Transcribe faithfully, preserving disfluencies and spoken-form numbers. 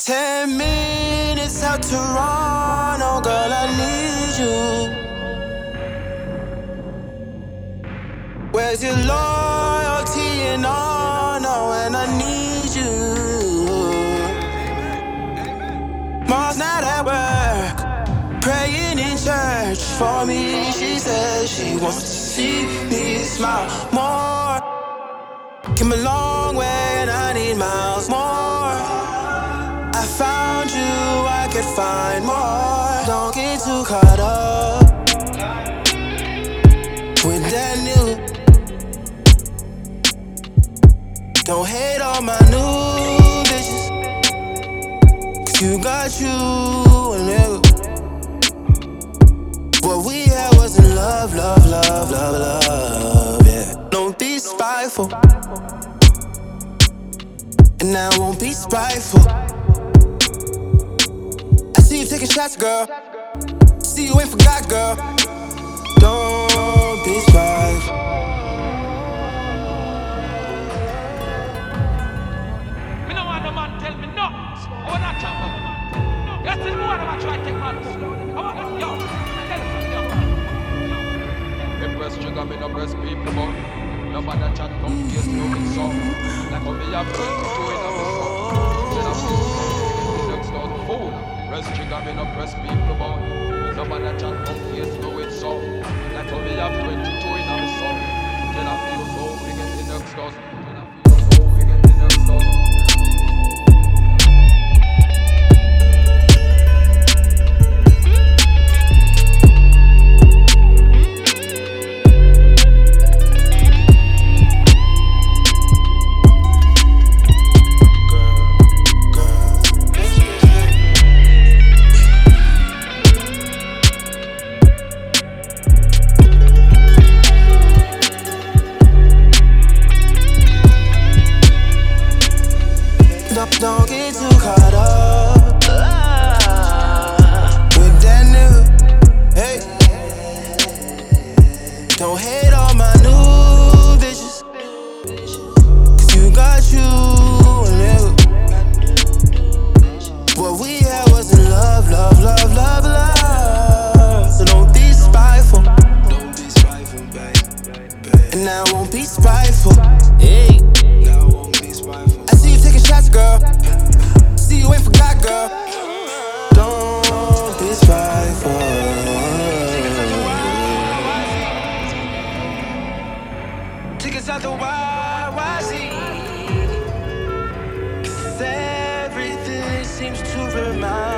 Ten minutes out Toronto, girl, I need you. Where's your loyalty and honor when I need you? Mom's not at work, praying in church for me. She says she wants to see me smile more. Came a long way and I need miles more. I found you, I could find more. Don't get too caught up with that new. Don't hate on my new bitches, cause you got you a nigga. What we had wasn't love, love, love, love, love, yeah. Don't be spiteful, and I won't be spiteful. I see you taking shots, girl. See you ain't forgot, girl. Don't be spiteful. Me no want no man tell me no. I want that chopper. You still more than I try to take man. I want that, yo. Tell us, yo. Me press trigger, me no press people, but no matter chat come face me with some. Like how me have twenty-two in a me son. Then I feel so, next down fool. Press trigger, me no press people, but no matter chat come face me with some. Like how me have twenty-two in a me son. Then I feel so, we get the next dozen. Then I feel so, we get the next dozen. Don't get too caught up with that nigga, hey. Don't hate on my new bitches, cause you got you a nigga. What we had wasn't love, love, love, love, love. So don't be spiteful, don't be spiteful, babe. And I won't be spiteful, hey. Shots, girl. See you ain't forgot, girl. Don't be spiteful. Tickets out the Y Y Z. Cause everything seems to remind